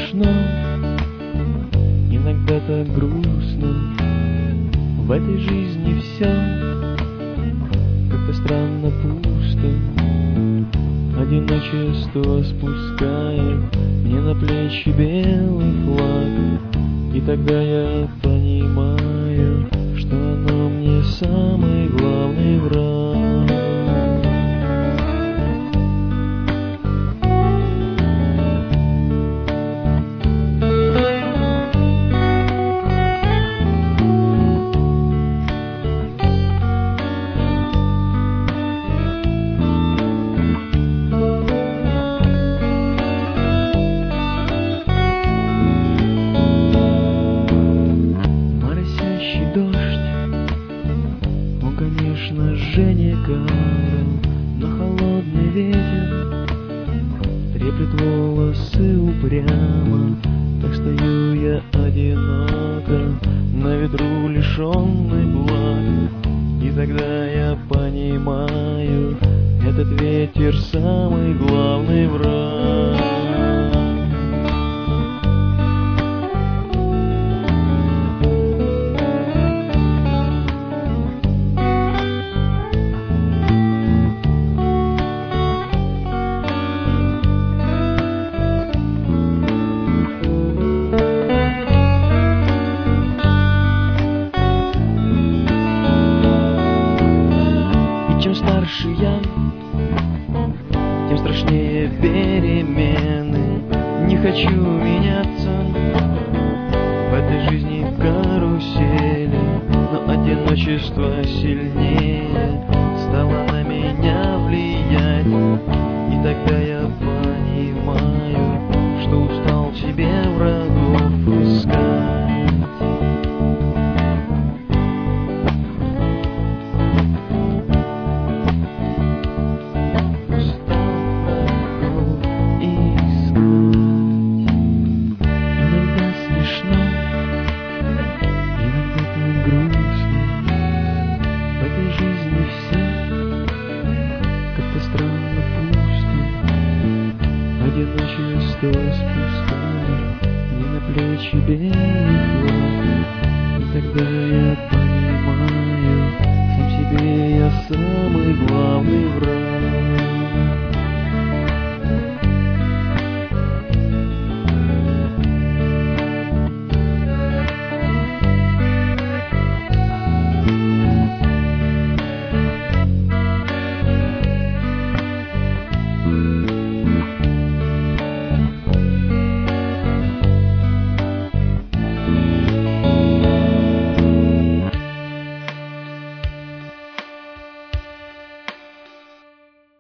смешно, иногда так грустно. В этой жизни все как-то странно пусто. Одиночество спускает мне на плечи белый флаг. И тогда я понимаю, что оно мне самый главный враг. Конечно же не карен, но холодный ветер треплет волосы упрямо. Так стою я одиноко на ветру, лишенный благ. И тогда я понимаю, этот ветер самый главный враг. Чем старше я, тем страшнее перемены. Не хочу меняться в этой жизни карусели, но одиночество сильнее стало на меня влиять. И тогда я понимаю, что устал в себе врагов искать. Странно пусто, одиночество спускает мне на плечи белый флаг. И тогда я понимаю, сам себе я самый главный враг.